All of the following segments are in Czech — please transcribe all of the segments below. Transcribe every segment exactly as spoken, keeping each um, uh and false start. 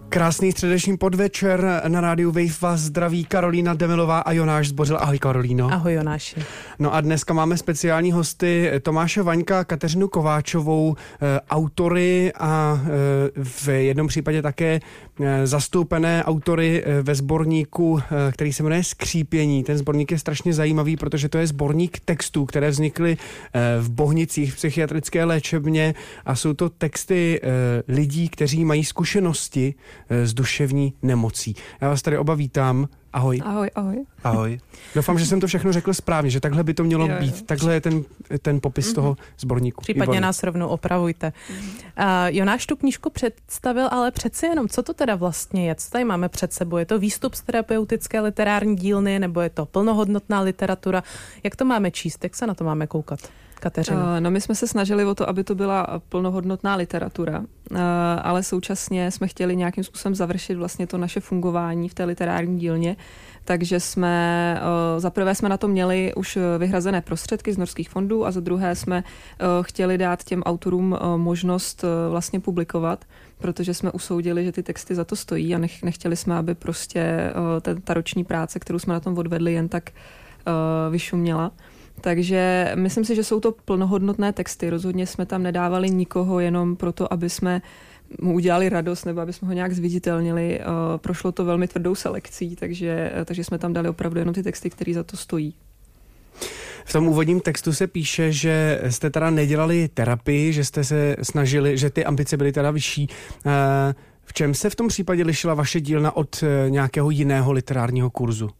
Krásný středeční podvečer, na rádiu Wave vás zdraví Karolína Demilová a Jonáš Zbořil. Ahoj Karolíno. Ahoj Jonáši. No a dneska máme speciální hosty Tomáše Vaňka, Kateřinu Kováčovou, e, autory a e, v jednom případě také e, zastoupené autory e, ve sborníku, e, který se jmenuje Skřípění. Ten sborník je strašně zajímavý, protože to je sborník textů, které vznikly e, v Bohnicích, v psychiatrické léčebně, a jsou to texty e, lidí, kteří mají zkušenosti s duševní nemocí. Já vás tady oba vítám. Ahoj. Ahoj, ahoj. Ahoj. Doufám, že jsem to všechno řekl správně, že takhle by to mělo jo, jo. být. Takhle je ten, ten popis mm-hmm. toho sborníku. Případně Výborný. Nás rovnou opravujte. Mm-hmm. Uh, Jonáš tu knížku představil, ale přeci jenom, co to teda vlastně je? Co tady máme před sebou? Je to výstup z terapeutické literární dílny, nebo je to plnohodnotná literatura? Jak to máme číst? Jak se na to máme koukat? Kateřino. No, my jsme se snažili o to, aby to byla plnohodnotná literatura, ale současně jsme chtěli nějakým způsobem završit vlastně to naše fungování v té literární dílně, takže jsme, za prvé jsme na to měli už vyhrazené prostředky z norských fondů a za druhé jsme chtěli dát těm autorům možnost vlastně publikovat, protože jsme usoudili, že ty texty za to stojí a nech, nechtěli jsme, aby prostě ten, ta roční práce, kterou jsme na tom odvedli, jen tak vyšuměla. Takže myslím si, že jsou to plnohodnotné texty. Rozhodně jsme tam nedávali nikoho jenom proto, aby jsme mu udělali radost nebo aby jsme ho nějak zviditelnili. Prošlo to velmi tvrdou selekcí, takže, takže jsme tam dali opravdu jenom ty texty, které za to stojí. V tom úvodním textu se píše, že jste teda nedělali terapii, že jste se snažili, že ty ambice byly teda vyšší. V čem se v tom případě lišila vaše dílna od nějakého jiného literárního kurzu?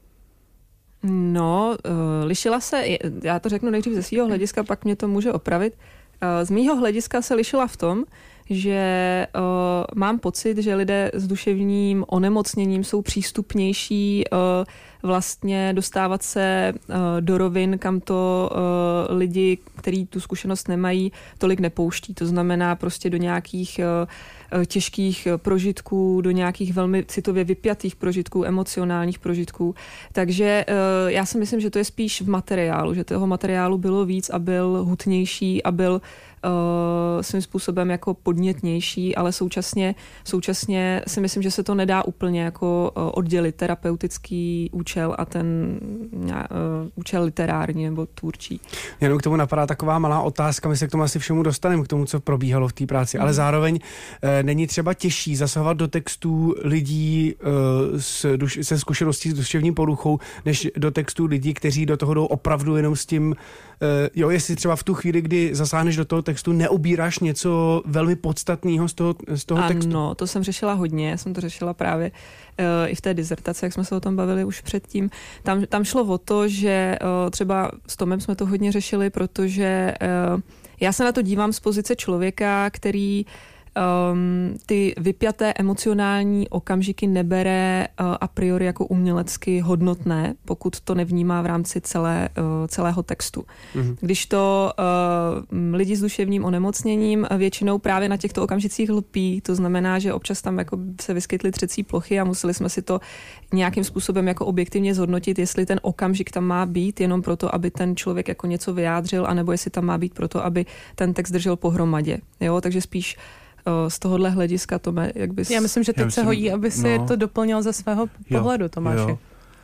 No, uh, lišila se, já to řeknu nejdřív ze svého hlediska, pak mě to může opravit. Uh, z mýho hlediska se lišila v tom, že uh, mám pocit, že lidé s duševním onemocněním jsou přístupnější uh, vlastně dostávat se uh, do rovin, kam to uh, lidi, kteří tu zkušenost nemají, tolik nepouští. To znamená prostě do nějakých uh, těžkých prožitků, do nějakých velmi citově vypjatých prožitků, emocionálních prožitků. Takže uh, já si myslím, že to je spíš v materiálu, že toho materiálu bylo víc a byl hutnější a byl Uh, svým způsobem jako podnětnější, ale současně, současně si myslím, že se to nedá úplně jako uh, oddělit terapeutický účel a ten uh, účel literární nebo tvůrčí. Jenom k tomu napadá taková malá otázka, my se k tomu asi všemu dostaneme, k tomu, co probíhalo v té práci, mm. ale zároveň uh, není třeba těžší zasahovat do textů lidí uh, s duš- se zkušeností s duševní poruchou, než do textů lidí, kteří do toho jdou opravdu jenom s tím, uh, jo, jestli třeba v tu chvíli, kdy zasáhneš do toho textu, neobíráš něco velmi podstatného z toho, z toho ano, textu. Ano, to jsem řešila hodně, jsem to řešila právě uh, i v té dizertaci, jak jsme se o tom bavili už předtím. Tam, tam šlo o to, že uh, třeba s Tomem jsme to hodně řešili, protože uh, já se na to dívám z pozice člověka, který Um, ty vypjaté emocionální okamžiky nebere uh, a priori jako umělecky hodnotné, pokud to nevnímá v rámci celé, uh, celého textu. Mm-hmm. Když to uh, lidi s duševním onemocněním většinou právě na těchto okamžicích lpí, to znamená, že občas tam jako se vyskytly třecí plochy a museli jsme si to nějakým způsobem jako objektivně zhodnotit, jestli ten okamžik tam má být jenom proto, aby ten člověk jako něco vyjádřil, anebo jestli tam má být proto, aby ten text držel pohromadě. Jo? Takže spíš z tohohle hlediska, Tome, jak bys... Já myslím, že teď myslím, se hodí, aby si no, to doplnil ze svého pohledu, jo, Tomáši. Jo.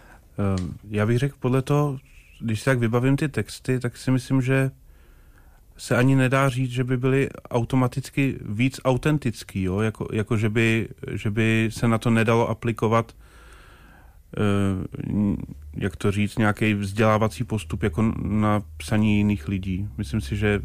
Já bych řekl podle toho, když si tak vybavím ty texty, tak si myslím, že se ani nedá říct, že by byly automaticky víc autentický, jo? Jako, jako že, by, že by se na to nedalo aplikovat, jak to říct, nějaký vzdělávací postup jako na psaní jiných lidí. Myslím si, že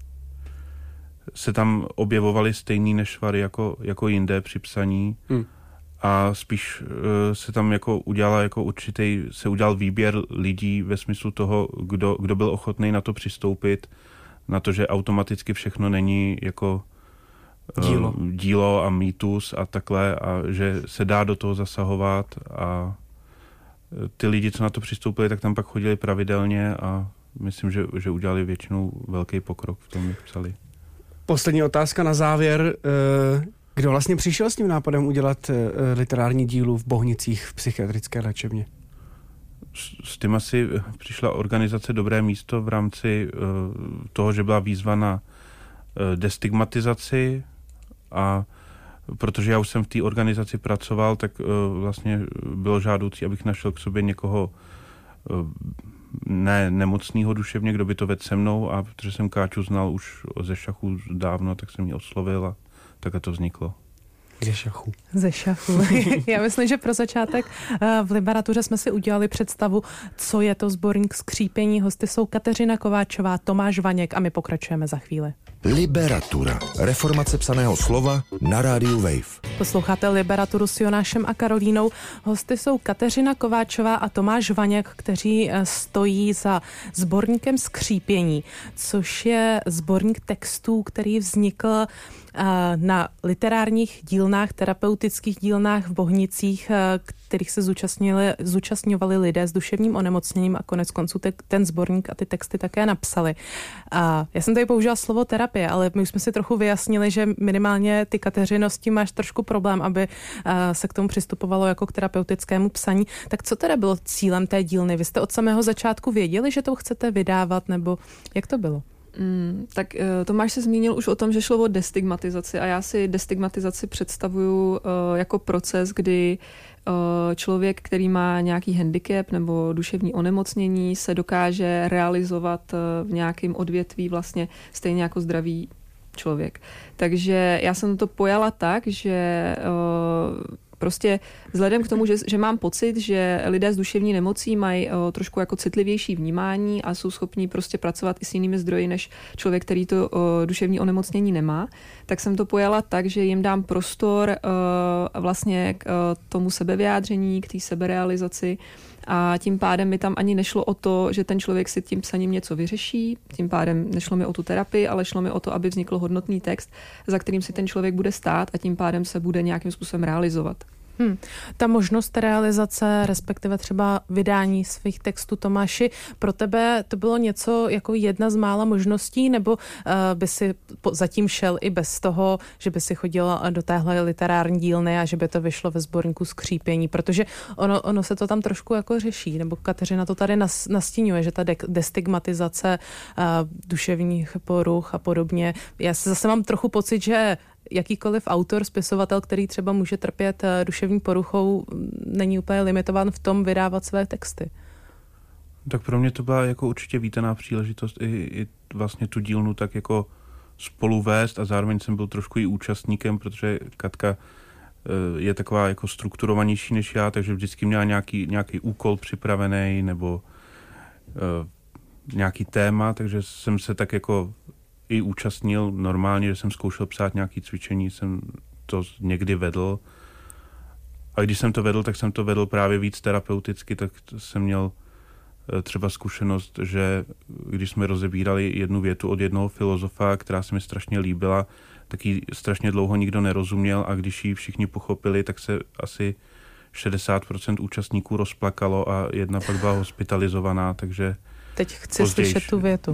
se tam objevovaly stejný nešvary jako, jako jinde při psaní hmm. a spíš uh, se tam jako udělala jako určitý, se udělal výběr lidí ve smyslu toho, kdo, kdo byl ochotný na to přistoupit, na to, že automaticky všechno není jako uh, dílo. dílo a mýtus a takhle a že se dá do toho zasahovat a ty lidi, co na to přistoupili, tak tam pak chodili pravidelně a myslím, že, že udělali většinou velký pokrok v tom, jak psali. Poslední otázka na závěr. Kdo vlastně přišel s tím nápadem udělat literární dílu v Bohnicích v psychiatrické léčebně? S tím asi přišla organizace Dobré místo v rámci toho, že byla výzva na destigmatizaci a protože já už jsem v té organizaci pracoval, tak uh, vlastně bylo žádoucí, abych našel k sobě někoho uh, ne nemocného duševně, kdo by to vedl se mnou, a protože jsem Káču znal už ze šachu dávno, tak jsem ji oslovil a takhle to vzniklo. Ze šachu. Ze šachu. Já myslím, že pro začátek v Liberatuře jsme si udělali představu, co je to sborník Skřípění. Hosty jsou Kateřina Kováčová, Tomáš Vaněk a my pokračujeme za chvíli. Liberatura. Reformace psaného slova na rádiu Wave. Posloucháte Liberaturu s Jonášem a Karolínou. Hosty jsou Kateřina Kováčová a Tomáš Vaněk, kteří stojí za sborníkem Skřípění, což je sborník textů, který vznikl na literárních dílnách, terapeutických dílnách v Bohnicích, kterých se zúčastnili, zúčastňovali lidé s duševním onemocněním a konec konců te, ten sborník a ty texty také napsali. A já jsem tady použila slovo terapie, ale my už jsme si trochu vyjasnili, že minimálně ty, Kateřino, s tím máš trošku problém, aby se k tomu přistupovalo jako k terapeutickému psaní. Tak co teda bylo cílem té dílny? Vy jste od samého začátku věděli, že to chcete vydávat, nebo jak to bylo? Mm, tak Tomáš se zmínil už o tom, že šlo o destigmatizaci a já si destigmatizaci představuju uh, jako proces, kdy uh, člověk, který má nějaký handicap nebo duševní onemocnění, se dokáže realizovat uh, v nějakém odvětví vlastně stejně jako zdravý člověk. Takže já jsem to pojala tak, že uh, prostě vzhledem k tomu, že, že mám pocit, že lidé s duševní nemocí mají o, trošku jako citlivější vnímání a jsou schopní prostě pracovat i s jinými zdroji než člověk, který to o, duševní onemocnění nemá, tak jsem to pojala tak, že jim dám prostor o, vlastně k o, tomu sebevyjádření, k té seberealizaci, a tím pádem mi tam ani nešlo o to, že ten člověk si tím psaním něco vyřeší, tím pádem nešlo mi o tu terapii, ale šlo mi o to, aby vznikl hodnotný text, za kterým si ten člověk bude stát a tím pádem se bude nějakým způsobem realizovat. Hmm. Ta možnost realizace, respektive třeba vydání svých textů, Tomáši, pro tebe to bylo něco jako jedna z mála možností, nebo uh, by si po, zatím šel i bez toho, že by si chodila do téhle literární dílny a že by to vyšlo ve sborníku Skřípění, protože ono, ono se to tam trošku jako řeší, nebo Kateřina to tady nas, nastínuje, že ta de- destigmatizace uh, duševních poruch a podobně. Já se zase mám trochu pocit, že jakýkoliv autor, spisovatel, který třeba může trpět duševní poruchou, není úplně limitován v tom vydávat své texty. Tak pro mě to byla jako určitě vítaná příležitost i, i vlastně tu dílnu tak jako spolu vést a zároveň jsem byl trošku i účastníkem, protože Katka je taková jako strukturovanější než já, takže vždycky měla nějaký, nějaký úkol připravený nebo uh, nějaký téma, takže jsem se tak jako i účastnil normálně, že jsem zkoušel psát nějaké cvičení, jsem to někdy vedl. A když jsem to vedl, tak jsem to vedl právě víc terapeuticky, tak jsem měl třeba zkušenost, že když jsme rozebírali jednu větu od jednoho filozofa, která se mi strašně líbila, tak ji strašně dlouho nikdo nerozuměl a když ji všichni pochopili, tak se asi šedesát procent účastníků rozplakalo a jedna pak byla hospitalizovaná, takže teď chci později, slyšet tu větu.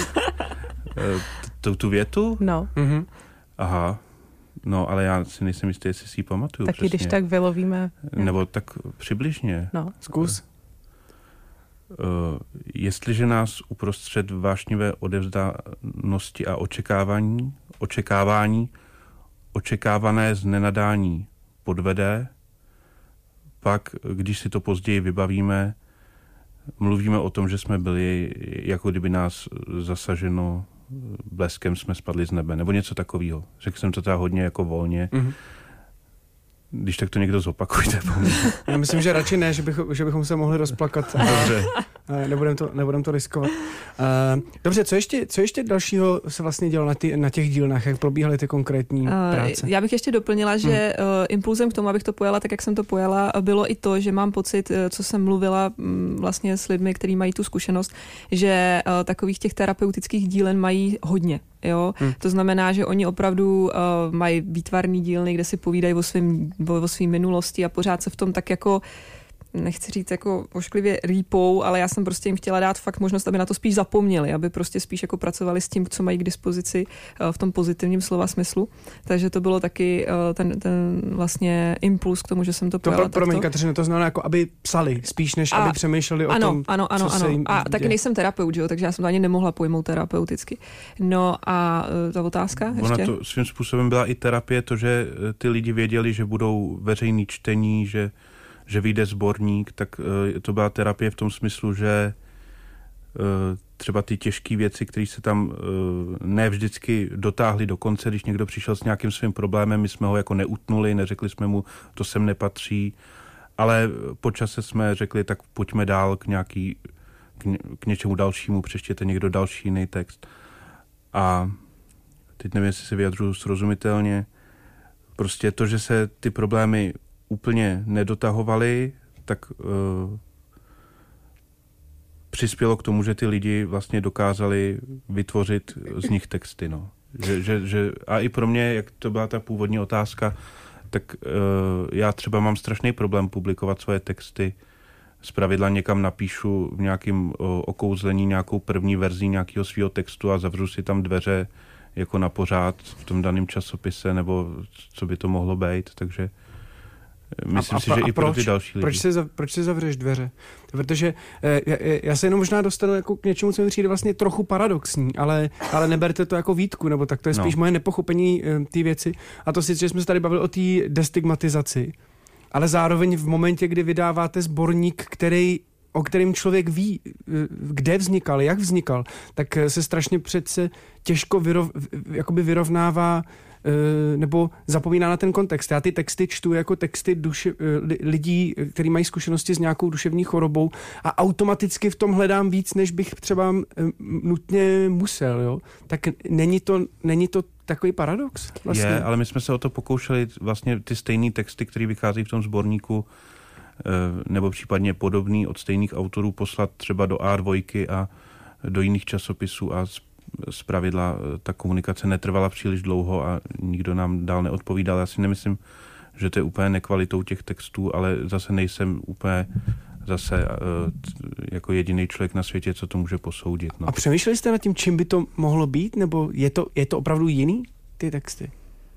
Tu, tu větu? No. Mm-hmm. Aha. No, ale já si nejsem jistý, jestli si ji pamatuju. Taky přesně. když tak vylovíme. Nebo tak přibližně. No. Zkus. Uh, jestliže nás uprostřed vášnivé odevzdanosti a očekávání, očekávání, očekávané znenadání podvede, pak, když si to později vybavíme, mluvíme o tom, že jsme byli, jako kdyby nás zasaženo bleskem, jsme spadli z nebe, nebo něco takového. Řekl jsem to teda hodně jako volně. Mm-hmm. Když tak to někdo zopakujte. Já myslím, že radši ne, že, bych, že bychom se mohli rozplakat. Dobře. Nebudem to, nebudem to riskovat. Dobře, co ještě, co ještě dalšího se vlastně dělo na, ty, na těch dílnách? Jak probíhaly ty konkrétní práce? Já bych ještě doplnila, že hmm. impulzem k tomu, abych to pojala tak, jak jsem to pojala, bylo i to, že mám pocit, co jsem mluvila vlastně s lidmi, kteří mají tu zkušenost, že takových těch terapeutických dílen mají hodně. Jo? Hmm. To znamená, že oni opravdu uh, mají výtvarný dílny, kde si povídají o svým, o svým minulosti a pořád se v tom tak jako nechci říct jako ošklivě rýpou, ale já jsem prostě jim chtěla dát fakt možnost, aby na to spíš zapomněli, aby prostě spíš jako pracovali s tím, co mají k dispozici v tom pozitivním slova smyslu. Takže to bylo taky ten, ten vlastně impuls k tomu, že jsem to pojala takto. Promiň, Kateřino, to znamená jako aby psali, spíš než a, aby přemýšleli o ano, tom, ano, ano, co ano. se jim A děje. taky nejsem terapeut, že jo, takže já jsem to ani nemohla pojmout terapeuticky. No a ta otázka ještě? Ona to svým způsobem byla i terapie, to, že ty lidi věděli, že budou veřejný čtení, že, že vyjde sborník, tak to byla terapie v tom smyslu, že třeba ty těžké věci, které se tam ne vždycky dotáhly do konce, když někdo přišel s nějakým svým problémem, my jsme ho jako neutnuli, neřekli jsme mu, to sem nepatří, ale po čase jsme řekli, tak pojďme dál k, nějaký, k, ně, k něčemu dalšímu, přečtěte někdo další jiný text. A teď nevím, jestli se vyjadřuju srozumitelně, prostě to, že se ty problémy úplně nedotahovaly, tak uh, přispělo k tomu, že ty lidi vlastně dokázali vytvořit z nich texty. No. Že, že, že, a i pro mě, jak to byla ta původní otázka, tak uh, já třeba mám strašný problém publikovat svoje texty. Zpravidla někam napíšu v nějakém uh, okouzlení nějakou první verzi nějakého svého textu a zavřu si tam dveře jako na pořád v tom daném časopise, nebo co by to mohlo být, takže myslím a, a, si, že i proč, pro ty další lidi. Proč si, zav, proč si zavřeš dveře? Protože eh, já, já se jenom možná dostanu jako k něčemu, co mi přijde vlastně trochu paradoxní, ale, ale neberte to jako výtku, nebo tak to je spíš no. moje nepochopení eh, té věci. A to sice, že jsme se tady bavili o té destigmatizaci, ale zároveň v momentě, kdy vydáváte sborník, který o kterém člověk ví, kde vznikal, jak vznikal, tak se strašně přece těžko vyrov, jakoby vyrovnává nebo zapomíná na ten kontext. Já ty texty čtu jako texty duše, lidí, kteří mají zkušenosti s nějakou duševní chorobou a automaticky v tom hledám víc, než bych třeba nutně musel. Jo? Tak není to, není to takový paradox? Vlastně? Je, ale my jsme se o to pokoušeli vlastně ty stejné texty, které vycházejí v tom sborníku, nebo případně podobný od stejných autorů poslat třeba do á dva a do jiných časopisů a zpravidla ta komunikace netrvala příliš dlouho a nikdo nám dál neodpovídal. Já si nemyslím, že to je úplně nekvalitou těch textů, ale zase nejsem úplně zase jako jediný člověk na světě, co to může posoudit. No. A přemýšleli jste nad tím, čím by to mohlo být? Nebo je to, je to opravdu jiný, ty texty?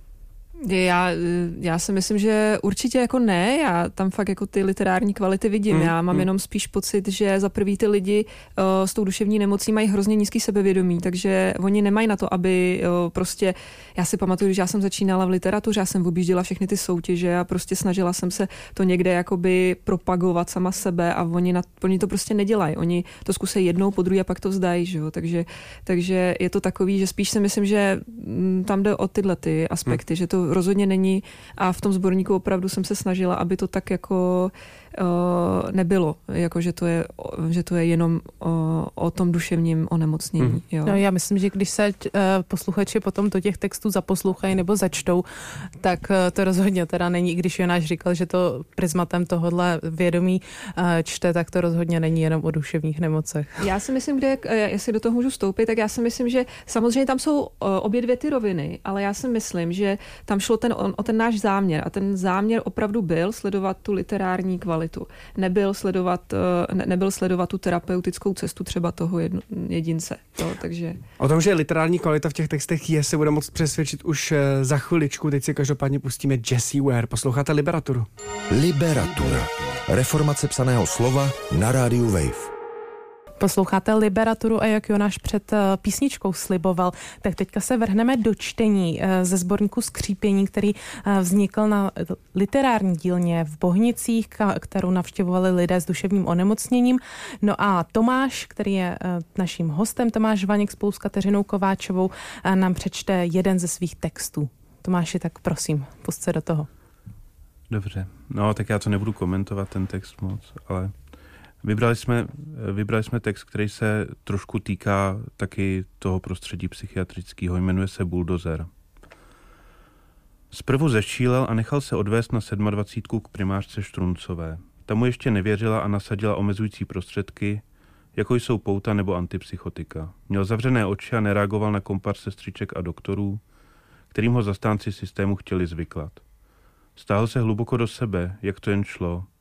Já, já si myslím, že určitě jako ne, já tam fakt jako ty literární kvality vidím. Mm, já mám mm. jenom spíš pocit, že za prvý ty lidi uh, s tou duševní nemocí mají hrozně nízký sebevědomí, takže oni nemají na to, aby uh, prostě, já si pamatuju, že já jsem začínala v literatuře, já jsem objížděla všechny ty soutěže a prostě snažila jsem se to někde jakoby propagovat sama sebe a oni, na, oni to prostě nedělají. Oni to zkusí jednou, po druhé a pak to vzdají, že jo, takže, takže je to takový, že spíš si myslím, že m, tam jde o tyhle ty aspekty, mm. že to rozhodně není a v tom sborníku opravdu jsem se snažila, aby to tak jako uh, nebylo, jako že to je, že to je jenom uh, o tom duševním onemocnění. Mm. Jo. No, já myslím, že když se uh, posluchači potom do těch textů zaposlouchají nebo začtou, tak uh, to rozhodně teda není, když Jonáš říkal, že to prismatem tohodle vědomí uh, čte, tak to rozhodně není jenom o duševních nemocech. Já si myslím, kde, jestli do toho můžu vstoupit, tak já si myslím, že samozřejmě tam jsou uh, obě dvě ty roviny, ale já si myslím, že tam šlo ten, o, o ten náš záměr a ten záměr opravdu byl sledovat tu literární kvalitu. Nebyl sledovat, ne, nebyl sledovat tu terapeutickou cestu třeba toho jedno, jedince. Jo, takže... O tom, že literární kvalita v těch textech je, se bude moct přesvědčit už za chviličku. Teď si každopádně pustíme Jessie Ware. Posloucháte Liberaturu. Liberatura. Reformace psaného slova na rádiu Wave. Posloucháte Liberaturu a jak Jonáš před písničkou sliboval, tak teďka se vrhneme do čtení ze sborníku Skřípění, který vznikl na literární dílně v Bohnicích, kterou navštěvovali lidé s duševním onemocněním. No a Tomáš, který je naším hostem, Tomáš Vaněk spolu s Kateřinou Kováčovou, nám přečte jeden ze svých textů. Tomáši, tak prosím, pust se do toho. Dobře, no tak já to nebudu komentovat, ten text moc, ale... Vybrali jsme, vybrali jsme text, který se trošku týká taky toho prostředí psychiatrického, jmenuje se Buldozer. Zprvu zešílel a nechal se odvést na sedmadvacítku k primářce Štruncové. Ta mu ještě nevěřila a nasadila omezující prostředky, jako jsou pouta nebo antipsychotika. Měl zavřené oči a nereagoval na kompar sestřiček a doktorů, kterým ho zastánci systému chtěli zvyklat. Stáhl se hluboko do sebe, jak to jen šlo.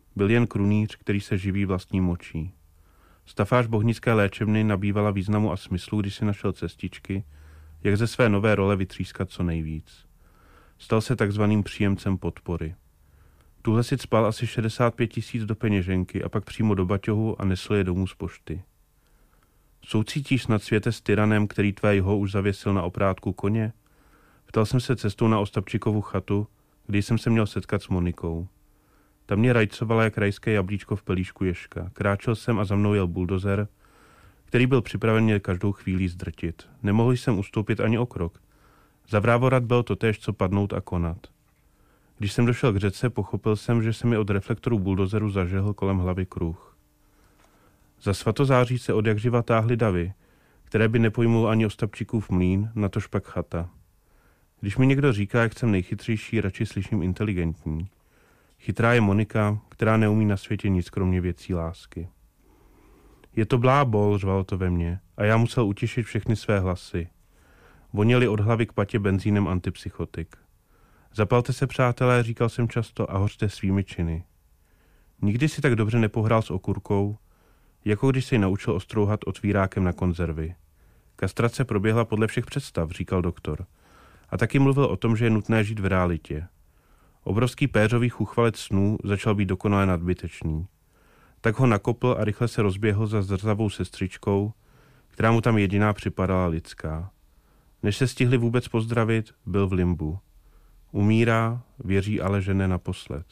Byl jen krunýř, který se živí vlastní močí. Stafáž bohnické léčebny nabývala významu a smyslu, když si našel cestičky, jak ze své nové role vytřískat co nejvíc. Stal se takzvaným příjemcem podpory. Tuhle si cpal asi šedesát pět tisíc do peněženky a pak přímo do baťohu a nesl je domů z pošty. Soucítíš nad světe s tyranem, který tvého už zavěsil na oprátku koně? Ptal jsem se cestou na Ostapčikovu chatu, kdy jsem se měl setkat s Monikou. Ta mě rajcovala jak rajské jablíčko v pelíšku ježka. Kráčel jsem a za mnou jel buldozer, který byl připraven mě každou chvíli zdrtit. Nemohl jsem ustoupit ani o krok. Za vrávorat bylo to též, co padnout a konat. Když jsem došel k řece, pochopil jsem, že se mi od reflektoru buldozeru zažehl kolem hlavy kruh. Za Svatozáří se odjakživa táhly davy, které by nepojmul ani Ostapčíkův mlýn, natož pak chata. Když mi někdo říká, jak jsem nejchytřejší, radši slyším inteligentní. Chytrá je Monika, která neumí na světě nic kromě věcí lásky. Je to blábol, řvalo to ve mně, a já musel utišit všechny své hlasy. Voněli od hlavy k patě benzínem antipsychotik. Zapalte se, přátelé, říkal jsem často, a hořte svými činy. Nikdy si tak dobře nepohrál s okurkou, jako když se ji naučil ostrouhat otvírákem na konzervy. Kastrace proběhla podle všech představ, říkal doktor. A taky mluvil o tom, že je nutné žít v realitě. Obrovský péřový chuchvalec snů začal být dokonale nadbytečný. Tak ho nakopl a rychle se rozběhl za zrzavou sestřičkou, která mu tam jediná připadala lidská. Než se stihli vůbec pozdravit, byl v limbu. Umírá, věří ale, že ne naposled.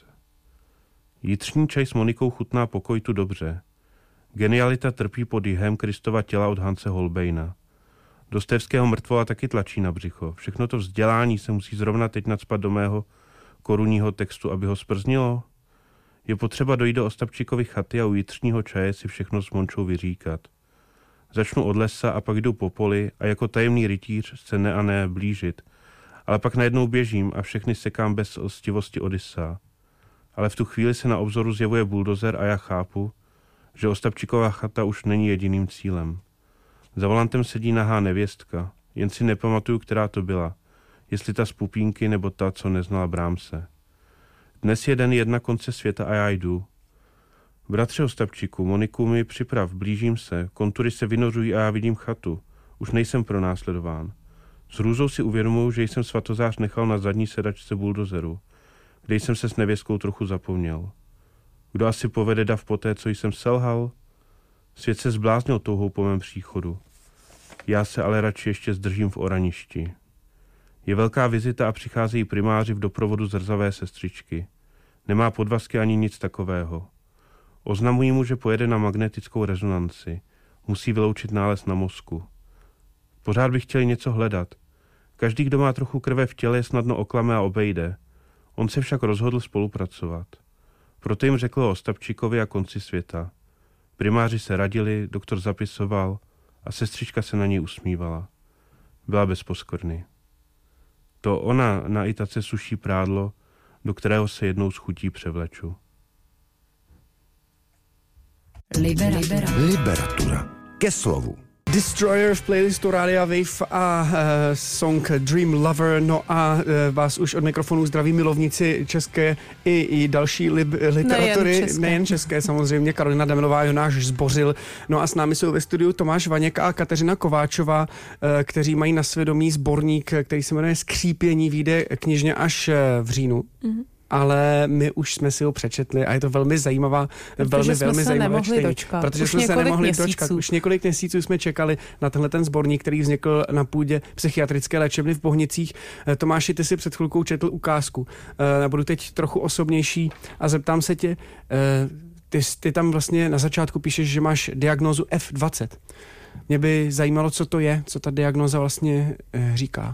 Jitřní čaj s Monikou chutná pokoj tu dobře. Genialita trpí pod jihem Kristova těla od Hanse Holbeina. Dostevského mrtvola taky tlačí na břicho. Všechno to vzdělání se musí zrovna teď nacpat do mého korunního textu, aby ho sprznilo. Je potřeba dojít do Ostapčíkovy chaty a u jitřního čaje si všechno s Mončou vyříkat. Začnu od lesa a pak jdu po poli a jako tajemný rytíř se ne a ne blížit. Ale pak najednou běžím a všechny sekám bez lstivosti Odyssa. Ale v tu chvíli se na obzoru zjevuje buldozer a já chápu, že Ostapčíkova chata už není jediným cílem. Za volantem sedí nahá nevěstka, jen si nepamatuju, která to byla, jestli ta z Pupínky nebo ta, co neznala Brámse. Dnes je den jedna konce světa a já jdu. Bratře Ostapčíku, Moniku mi připrav, blížím se, kontury se vynořují a já vidím chatu. Už nejsem pronásledován. S hrůzou si uvědomuji, že jsem Svatozář nechal na zadní sedačce buldozeru, kde jsem se s nevěstkou trochu zapomněl. Kdo asi povede dav poté, co jsem selhal? Svět se zbláznil touhou po mém příchodu. Já se ale radši ještě zdržím v Oraništi. Je velká vizita a přicházejí primáři v doprovodu zrzavé sestřičky. Nemá podvazky ani nic takového. Oznamují mu, že pojede na magnetickou rezonanci. Musí vyloučit nález na mozku. Pořád bych chtěl něco hledat. Každý, kdo má trochu krve v těle, je snadno oklame a obejde. On se však rozhodl spolupracovat. Proto jim řekl o Ostapčíkovi a konci světa. Primáři se radili, doktor zapisoval a sestřička se na něj usmívala. Byla bez poskvrny. To ona na Itace suší prádlo, do kterého se jednou s chutí převleču. Liberatura. Liberatura. Ke slovu. Destroyer v playlistu Rádia Wave a uh, song Dream Lover. No a uh, vás už od mikrofonu zdraví milovníci české i, i další lib, literatury. Nejen české. Nejen české, samozřejmě. Karolina Demelová, Jonáš Zbořil. No a s námi jsou ve studiu Tomáš Vaněk a Kateřina Kováčová, uh, kteří mají na svědomí sborník, který se jmenuje Skřípění, vyjde knižně až v říjnu. Mm-hmm. Ale my už jsme si ho přečetli a je to velmi zajímavá, protože velmi, jsme velmi se zajímavé nemohli čtení. dočkat. Protože už jsme se nemohli měsíců. dočkat. Už několik měsíců jsme čekali na tenhle ten sborník, který vznikl na půdě psychiatrické léčebny v Bohnicích. Tomáši, ty si před chvilkou četl ukázku. Budu teď trochu osobnější a zeptám se tě, ty, ty tam vlastně na začátku píšeš, že máš diagnózu F dvacet. Mě by zajímalo, co to je, co ta diagnóza vlastně říká.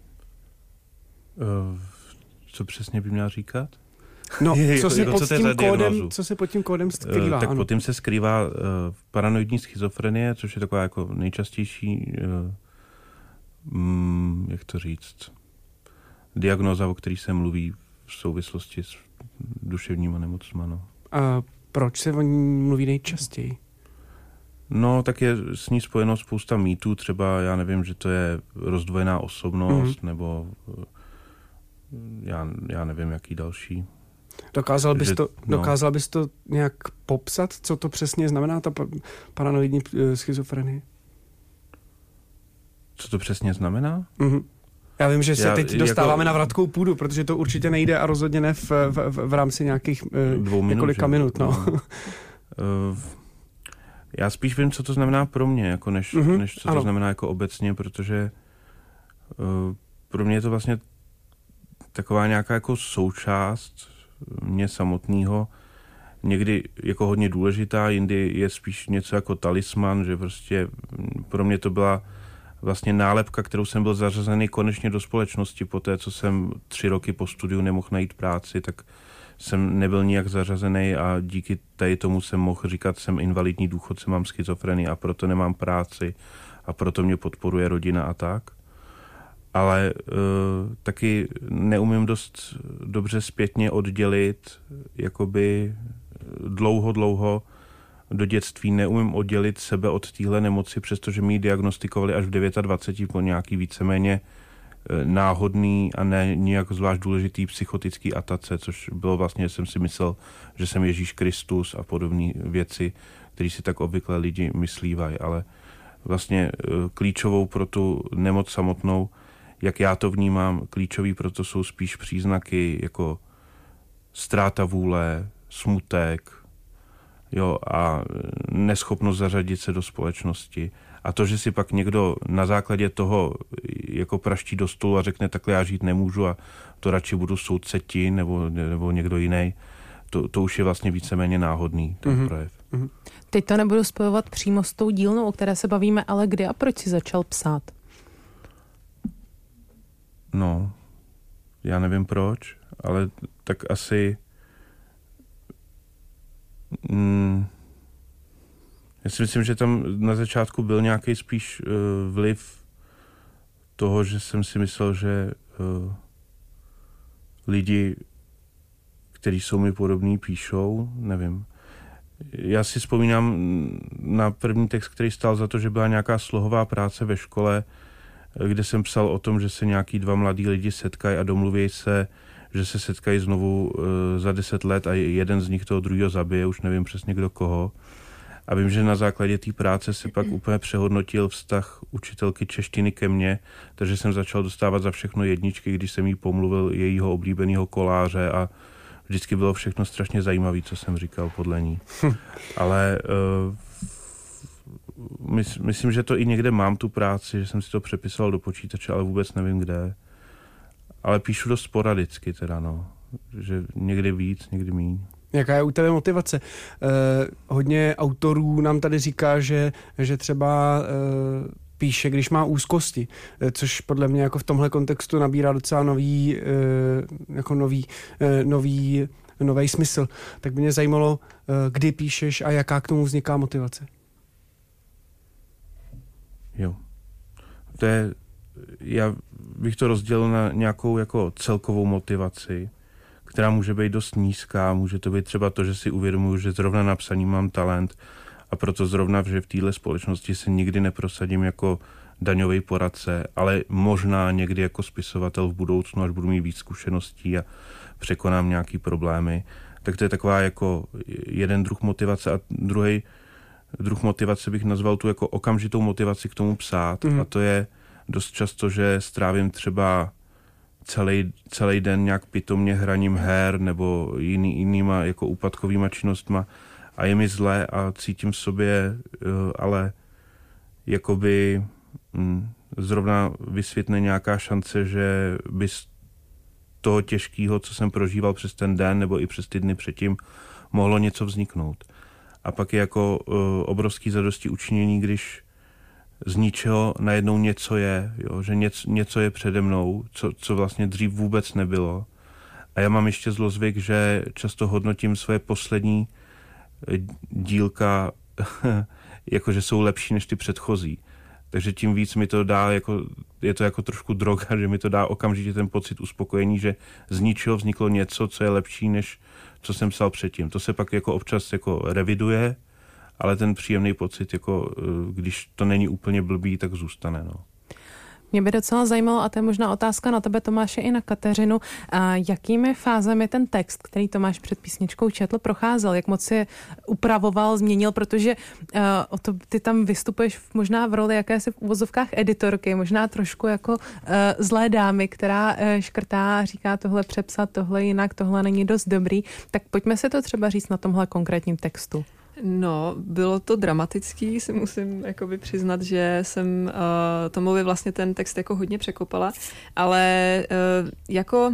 Uh, co přesně by měla říkat? No, co se, pod co, tím kódem, co se pod tím kódem skrývá? Uh, tak ano. pod tím se skrývá uh, paranoidní schizofrenie, což je taková jako nejčastější, uh, um, jak to říct, diagnóza, o který se mluví v souvislosti s duševníma nemocma. No. A proč se o ní mluví nejčastěji? No, tak je s ní spojeno spousta mýtů, třeba já nevím, že to je rozdvojená osobnost, mm-hmm. nebo uh, já, já nevím, jaký další. Dokázal bys, že, to, no. dokázal bys to nějak popsat, co to přesně znamená, ta paranoidní schizofrenie? Co to přesně znamená? Mhm. Já vím, že se Já, teď dostáváme jako, na vratkou půdu, protože to určitě nejde a rozhodně ne v, v, v rámci nějakých dvou minut, několika že? minut. No. No. Já spíš vím, co to znamená pro mě, jako než, mm-hmm, než co ano. to znamená jako obecně, protože uh, pro mě je to vlastně taková nějaká jako součást mě samotného, někdy jako hodně důležitá, jindy je spíš něco jako talisman, že prostě pro mě to byla vlastně nálepka, kterou jsem byl zařazený konečně do společnosti. Po té, co jsem tři roky po studiu nemohl najít práci, tak jsem nebyl nijak zařazený a díky tady tomu jsem mohl říkat, jsem invalidní důchodce, mám schizofrenii a proto nemám práci a proto mě podporuje rodina a tak. Ale uh, taky neumím dost dobře zpětně oddělit jakoby dlouho, dlouho do dětství neumím oddělit sebe od téhle nemoci, přestože mi ji diagnostikovali až v dvaceti devíti po nějaký víceméně náhodný a ne nějak zvlášť důležitý psychotický atace, což bylo vlastně, jsem si myslel, že jsem Ježíš Kristus a podobné věci, které si tak obvykle lidi myslívají, ale vlastně klíčovou pro tu nemoc samotnou, jak já to vnímám, klíčový proto jsou spíš příznaky jako ztráta vůle, smutek, jo, a neschopnost zařadit se do společnosti. A to, že si pak někdo na základě toho jako praští do stolu a řekne, takhle já žít nemůžu a to radši budu soudce ti nebo, nebo někdo jiný, to, to už je vlastně víceméně náhodný, ten mm-hmm. projev. Mm-hmm. Teď to nebudu spojovat přímo s tou dílnou, o které se bavíme, ale kdy a proč jsi začal psát? No, já nevím proč, ale tak asi... Mm, já si myslím, že tam na začátku byl nějaký spíš uh, vliv toho, že jsem si myslel, že uh, lidi, kteří jsou mi podobní, píšou, nevím. Já si vzpomínám na první text, který stál za to, že byla nějaká slohová práce ve škole, kde jsem psal o tom, že se nějaký dva mladí lidi setkají a domluví se, že se setkají znovu uh, za deset let a jeden z nich toho druhého zabije, už nevím přesně kdo koho. A vím, že na základě té práce se pak úplně přehodnotil vztah učitelky češtiny ke mně, takže jsem začal dostávat za všechno jedničky, když jsem jí pomluvil jejího oblíbeného koláře a vždycky bylo všechno strašně zajímavé, co jsem říkal podle ní. Ale uh, mys, myslím, že to i někde mám tu práci, že jsem si to přepisoval do počítače, ale vůbec nevím kde. Ale píšu dost sporadicky teda, no. Že někdy víc, někdy míň. Jaká je u tebe motivace? Eh, hodně autorů nám tady říká, že, že třeba eh, píše, když má úzkosti, eh, což podle mě jako v tomhle kontextu nabírá docela nový, eh, jako nový, eh, nový, nový smysl. Tak by mě zajímalo, eh, kdy píšeš a jaká k tomu vzniká motivace. Jo. To je, já bych to rozdělil na nějakou jako celkovou motivaci, která může být dost nízká, může to být třeba to, že si uvědomuji, že zrovna na psaní mám talent a proto zrovna, že v téhle společnosti se nikdy neprosadím jako daňový poradce, ale možná někdy jako spisovatel v budoucnu, až budu mít víc zkušeností a překonám nějaký problémy. Tak to je taková jako jeden druh motivace a druhý druh motivace bych nazval tu jako okamžitou motivaci k tomu psát mm. a to je dost často, že strávím třeba celý, celý den nějak pitomně hraním her nebo jiný, jinýma jako úpadkovýma činnostma a je mi zle a cítím v sobě, ale jakoby hm, zrovna vysvětne nějaká šance, že by z toho těžkého, co jsem prožíval přes ten den nebo i přes ty dny předtím, mohlo něco vzniknout. A pak je jako uh, obrovský zadosti učinění, když z ničeho najednou něco je, jo? Že něco, něco je přede mnou, co, co vlastně dřív vůbec nebylo. A já mám ještě zlozvyk, že často hodnotím svoje poslední dílka, jako že jsou lepší než ty předchozí. Takže tím víc mi to dá, jako, je to jako trošku droga, že mi to dá okamžitě ten pocit uspokojení, že z ničeho vzniklo něco, co je lepší, než co jsem psal předtím. To se pak jako občas jako reviduje, ale ten příjemný pocit, jako když to není úplně blbý, tak zůstane. No. Mě by docela zajímalo, a to je možná otázka na tebe, Tomáše, i na Kateřinu, a jakými fázemi ten text, který Tomáš před písničkou četl, procházel, jak moc je upravoval, změnil, protože uh, o to, ty tam vystupuješ možná v roli jakési v uvozovkách editorky, možná trošku jako uh, zlé dámy, která uh, škrtá a říká tohle přepsat, tohle jinak, tohle není dost dobrý. Tak pojďme se to třeba říct na tomhle konkrétním textu. No, bylo to dramatický, si musím jakoby přiznat, že jsem uh, Tomovi vlastně ten text jako hodně překopala, ale uh, jako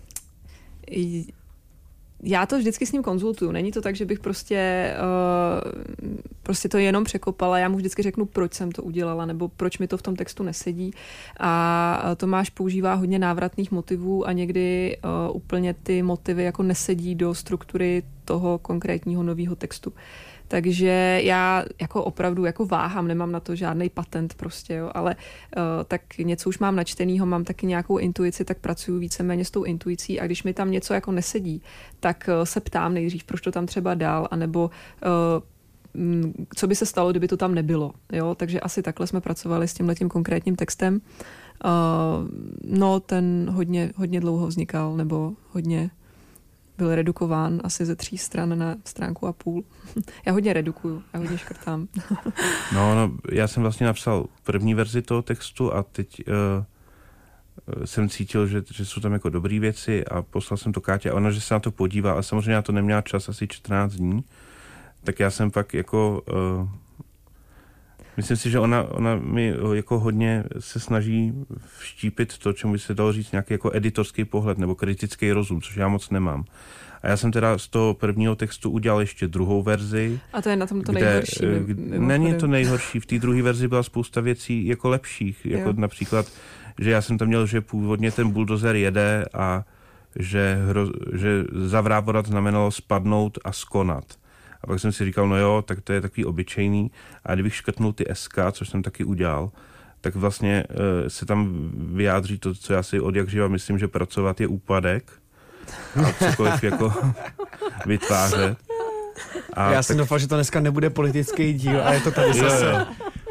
já to vždycky s ním konzultuju. Není to tak, že bych prostě, uh, prostě to jenom překopala. Já mu vždycky řeknu, proč jsem to udělala, nebo proč mi to v tom textu nesedí. A Tomáš používá hodně návratných motivů a někdy uh, úplně ty motivy jako nesedí do struktury toho konkrétního nového textu. Takže já jako opravdu jako váhám, nemám na to žádný patent prostě, jo, ale uh, tak něco už mám načtenýho, mám taky nějakou intuici, tak pracuju víceméně s tou intuicí a když mi tam něco jako nesedí, tak uh, se ptám nejdřív, proč to tam třeba dál, anebo uh, m, co by se stalo, kdyby to tam nebylo, jo, takže asi takhle jsme pracovali s tímhletím konkrétním textem. Uh, no, ten hodně, hodně dlouho vznikal, nebo hodně byl redukován asi ze tří stran na stránku a půl. Já hodně redukuju, já hodně škrtám. No, no, já jsem vlastně napsal první verzi toho textu a teď uh, jsem cítil, že, že jsou tam jako dobrý věci a poslal jsem to Kátě a ona, že se na to podívá a samozřejmě já to neměla čas asi čtrnáct dní, tak já jsem pak jako uh, myslím si, že ona, ona mi jako hodně se snaží vštípit to, čemu by se dalo říct nějaký jako editorský pohled nebo kritický rozum, což já moc nemám. A já jsem teda z toho prvního textu udělal ještě druhou verzi. A to je na tom to nejhorší. Kde, není to nejhorší. V té druhé verzi byla spousta věcí jako lepších. Jako jo. Například, že já jsem tam měl, že původně ten buldozer jede a že, hro, že zavrávorat znamenalo spadnout a skonat. A pak jsem si říkal, no jo, tak to je takový obyčejný. A kdybych škrtnul ty S K, což jsem taky udělal, tak vlastně e, se tam vyjádří to, co já si od jak živa myslím, že pracovat je úpadek. A cokoliv jako vytvářet. A já jsem tak... doufal, že to dneska nebude politický díl, a je to tady zase.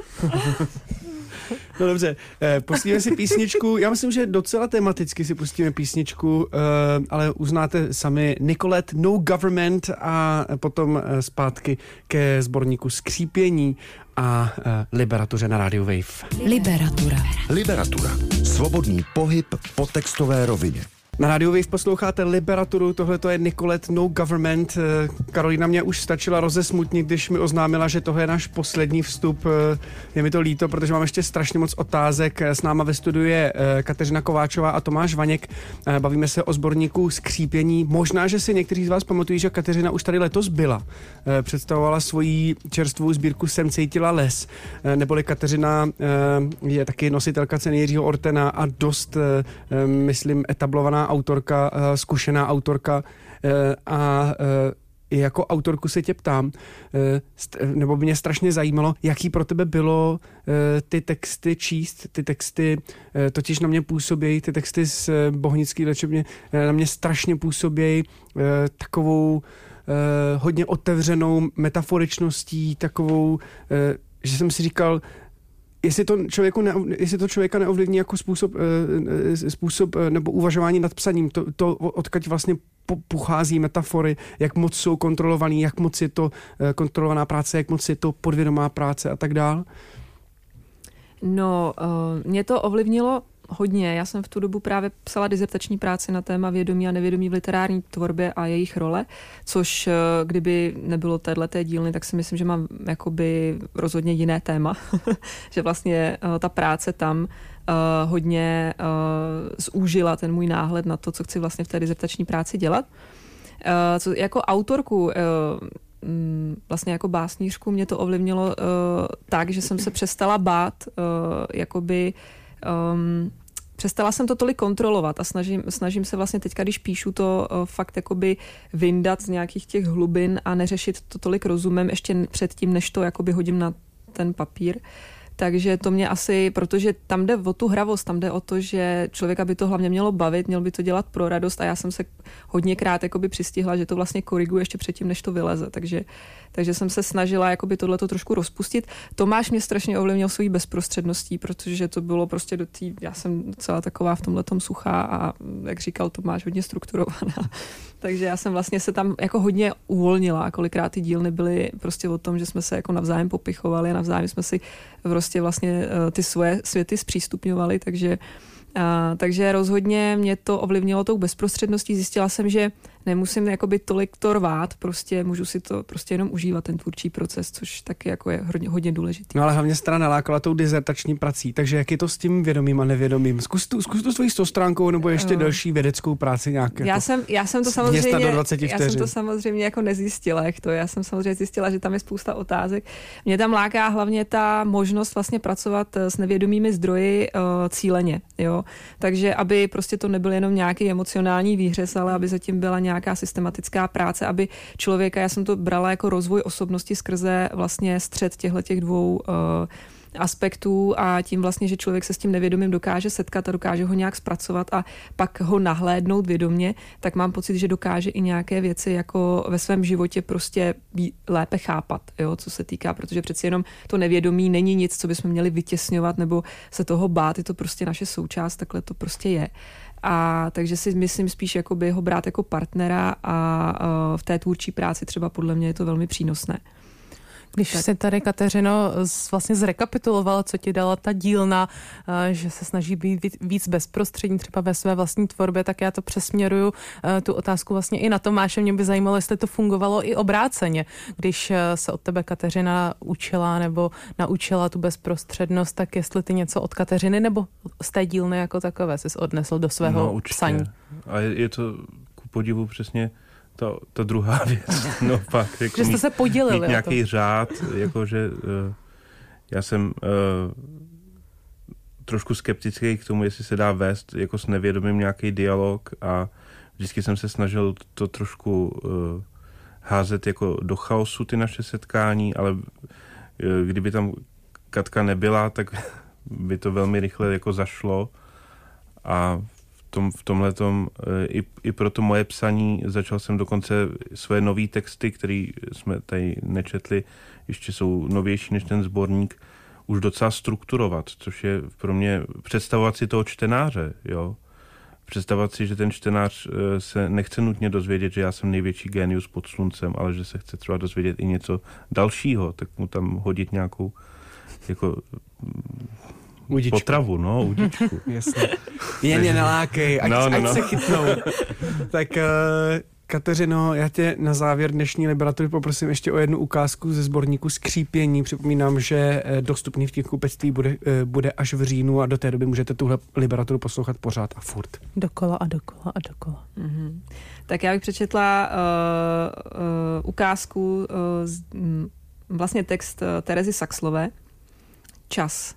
No dobře, eh, pustíme si písničku, já myslím, že docela tematicky si pustíme písničku, eh, ale uznáte sami Nicolette, No Government a potom eh, zpátky ke sborníku Skřípění a eh, Liberatuře na rádiu Wave. Liberatura. Liberatura. Svobodný pohyb po textové rovině. Na rádiu Wave posloucháte Liberaturu, tohle to je Nicolette, No Government. Karolína mě už stačila rozesmutnit, když mi oznámila, že tohle je náš poslední vstup. Je mi to líto, protože mám ještě strašně moc otázek. S náma ve studiu je Kateřina Kováčová a Tomáš Vaněk. Bavíme se o sborníku Skřípění. Možná, že si někteří z vás pamatují, že Kateřina už tady letos byla. Představovala svoji čerstvou sbírku Jsem cítila les. Neboli Kateřina je taky nositelka ceny Jiřího Ortena a dost, myslím, etablovaná autorka, zkušená autorka a i jako autorku se tě ptám, nebo by mě strašně zajímalo, jaký pro tebe bylo ty texty číst, ty texty totiž na mě působějí, ty texty z Bohnické léčebny na mě strašně působějí takovou hodně otevřenou metaforičností, takovou, že jsem si říkal, Jestli to, člověku ne, jestli to člověka neovlivní jako způsob, způsob nebo uvažování nad psaním, to, to odkud vlastně pochází metafory, jak moc jsou kontrolovaný, jak moc je to kontrolovaná práce, jak moc je to podvědomá práce a tak dál? No, uh, mě to ovlivnilo hodně. Já jsem v tu dobu právě psala dizertační práci na téma vědomí a nevědomí v literární tvorbě a jejich role, což kdyby nebylo téhleté dílny, tak si myslím, že mám jakoby rozhodně jiné téma. Že vlastně ta práce tam uh, hodně uh, zúžila ten můj náhled na to, co chci vlastně v té dizertační práci dělat. Uh, co, jako autorku uh, vlastně jako básnířku mě to ovlivnilo uh, tak, že jsem se přestala bát uh, jakoby Um, přestala jsem to tolik kontrolovat a snažím, snažím se vlastně teďka, když píšu to uh, fakt jakoby vyndat z nějakých těch hlubin a neřešit to tolik rozumem ještě předtím, než to jakoby hodím na ten papír. Takže to mě asi, protože tam jde o tu hravost, tam jde o to, že člověka by to hlavně mělo bavit, měl by to dělat pro radost a já jsem se hodněkrát jakoby přistihla, že to vlastně koriguje ještě předtím, než to vyleze. Takže, takže jsem se snažila jakoby tohleto trošku rozpustit. Tomáš mě strašně ovlivnil svojí bezprostředností, protože to bylo prostě do té, já jsem celá taková v tomhletom suchá a jak říkal Tomáš, hodně strukturovaná. Takže já jsem vlastně se tam jako hodně uvolnila a kolikrát ty dílny byly prostě o tom, že jsme se jako navzájem popichovali, navzájem jsme si prostě vlastně ty svoje světy zpřístupňovali, takže A, takže rozhodně mě to ovlivnilo tou bezprostředností. Zjistila jsem, že nemusím jakoby tolik to rvát, prostě můžu si to prostě jenom užívat, ten tvůrčí proces, což taky jako je hodně, hodně důležitý. No ale hlavně strana nalákala tou dizertační prací, takže jak je to s tím vědomým a nevědomým? Zkus tu, zkus tu svojí stostránkou nebo ještě uh, delší vědeckou práci nějak. Já, jako jsem, já jsem to samozřejmě, do dvaceti já jsem to samozřejmě jako nezjistila, jak to. Já jsem samozřejmě zjistila, že tam je spousta otázek. Mě tam láká hlavně ta možnost vlastně pracovat s nevědomými zdroji uh, cíleně, jo. Takže aby prostě to nebyl jenom nějaký emocionální výhřez, ale aby zatím byla nějaká systematická práce, aby člověka, já jsem to brala jako rozvoj osobnosti skrze vlastně střed těchto těch dvou uh, aspektů a tím vlastně, že člověk se s tím nevědomím dokáže setkat a dokáže ho nějak zpracovat a pak ho nahlédnout vědomě, tak mám pocit, že dokáže i nějaké věci jako ve svém životě prostě lépe chápat, jo, co se týká, protože přeci jenom to nevědomí není nic, co bychom měli vytěsňovat nebo se toho bát, je to prostě naše součást, takhle to prostě je. A takže si myslím spíš jakoby ho brát jako partnera a, a v té tvůrčí práci třeba podle mě je to velmi přínosné. Když tak. si tady, Kateřino, vlastně zrekapitulovala, co ti dala ta dílna, že se snaží být víc bezprostřední třeba ve své vlastní tvorbě, tak já to přesměruju tu otázku vlastně i na Tomáše. Mě by zajímalo, jestli to fungovalo i obráceně. Když se od tebe Kateřina učila nebo naučila tu bezprostřednost, tak jestli ty něco od Kateřiny nebo z té dílny jako takové jsi odnesl do svého no, psaní. A je, je to ku podivu přesně Ta, ta druhá věc, no fakt. Jako že jste mít, se podělili. Mít nějaký řád, jakože uh, já jsem uh, trošku skeptický k tomu, jestli se dá vést jako s nevědomým nějaký dialog a vždycky jsem se snažil to trošku uh, házet jako do chaosu ty naše setkání, ale uh, kdyby tam Katka nebyla, tak by to velmi rychle jako zašlo a Tom, v tomhletom i, i pro to moje psaní začal jsem dokonce svoje nový texty, které jsme tady nečetli, ještě jsou novější než ten sborník, už docela strukturovat, což je pro mě představovat si toho čtenáře, jo. Představovat si, že ten čtenář se nechce nutně dozvědět, že já jsem největší génius pod sluncem, ale že se chce třeba dozvědět i něco dalšího, tak mu tam hodit nějakou jako Udičku. Potravu, no, udičku. Jasně. Jen je nalákej, ať, no, no, ať no. se chytnou. Tak uh, Kateřino, já tě na závěr dnešní Liberatury poprosím ještě o jednu ukázku ze sborníku Skřípění. Připomínám, že dostupný v knihkupectví bude, bude až v říjnu a do té doby můžete tuhle Liberaturu poslouchat pořád a furt. Dokola a dokola a dokola. Mm-hmm. Tak já bych přečetla uh, uh, ukázku, uh, z, um, vlastně text uh, Terezy Saxlové. Čas.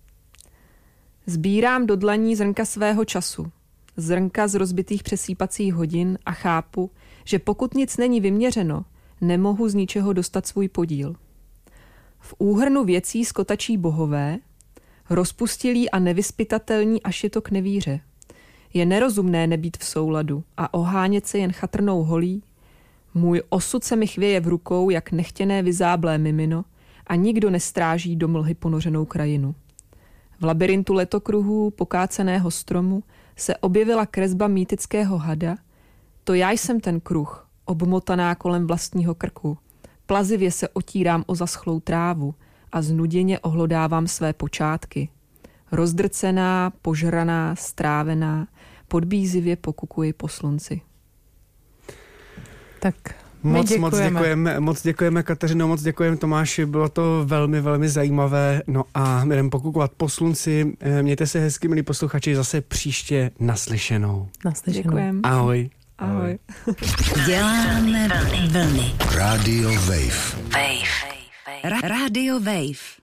Sbírám do dlaní zrnka svého času, zrnka z rozbitých přesýpacích hodin a chápu, že pokud nic není vyměřeno, nemohu z ničeho dostat svůj podíl. V úhrnu věcí skotačí bohové, rozpustilí a nevyspytatelní, až je to k nevíře. Je nerozumné nebýt v souladu a ohánět se jen chatrnou holí. Můj osud se mi chvěje v rukou, jak nechtěné vyzáblé mimino a nikdo nestráží do mlhy ponořenou krajinu. V labirintu letokruhů pokáceného stromu se objevila kresba mýtického hada. To já jsem ten kruh, obmotaná kolem vlastního krku. Plazivě se otírám o zaschlou trávu a znuděně ohlodávám své počátky. Rozdrcená, požraná, strávená, podbízivě pokukuji po slunci. Tak Moc, děkujeme. moc děkujeme, moc děkujeme Kateřino, moc děkujeme Tomáši, bylo to velmi, velmi zajímavé. No a jdeme pokukovat po slunci. Mějte se hezky, milí posluchači, zase příště naslyšenou. Naslyšenou. Děkujeme. Ahoj. Ahoj. Děláme vlny. Radio Wave. Wave. Ra- Radio Wave.